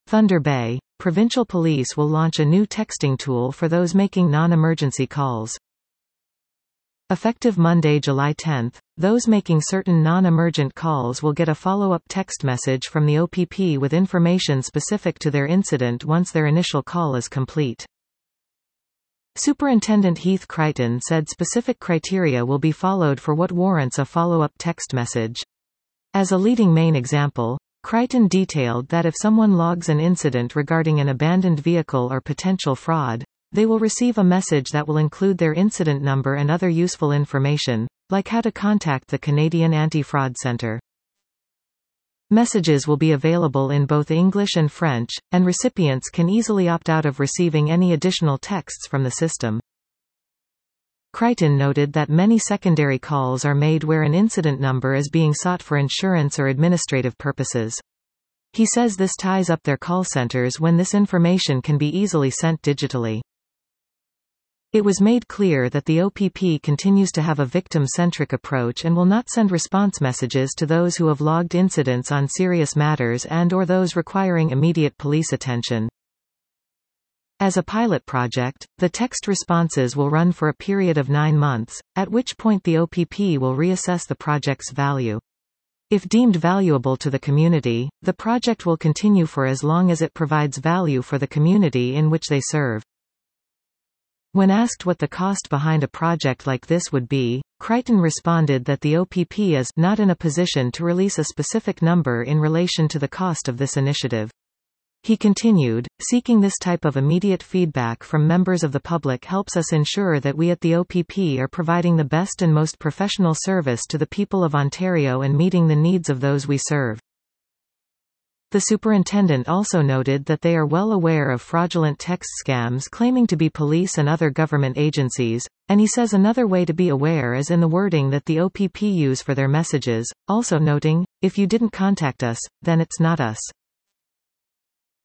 Thunder Bay, provincial police will launch a new texting tool for those making non-emergency calls. Effective Monday, July 10, those making certain non-emergent calls will get a follow-up text message from the OPP with information specific to their incident once their initial call is complete. Superintendent Heath Crichton said specific criteria will be followed for what warrants a follow-up text message. As a leading main example, Crichton detailed that if someone logs an incident regarding an abandoned vehicle or potential fraud, they will receive a message that will include their incident number and other useful information, like how to contact the Canadian Anti-Fraud Centre. Messages will be available in both English and French, and recipients can easily opt out of receiving any additional texts from the system. Crichton noted that many secondary calls are made where an incident number is being sought for insurance or administrative purposes. He says this ties up their call centers when this information can be easily sent digitally. It was made clear that the OPP continues to have a victim-centric approach and will not send response messages to those who have logged incidents on serious matters and/or those requiring immediate police attention. As a pilot project, the text responses will run for a period of 9 months, at which point the OPP will reassess the project's value. If deemed valuable to the community, the project will continue for as long as it provides value for the community in which they serve. When asked what the cost behind a project like this would be, Crichton responded that the OPP is not in a position to release a specific number in relation to the cost of this initiative. He continued, seeking this type of immediate feedback from members of the public helps us ensure that we at the OPP are providing the best and most professional service to the people of Ontario and meeting the needs of those we serve. The superintendent also noted that they are well aware of fraudulent text scams claiming to be police and other government agencies, and he says another way to be aware is in the wording that the OPP use for their messages, also noting, "If you didn't contact us, then it's not us."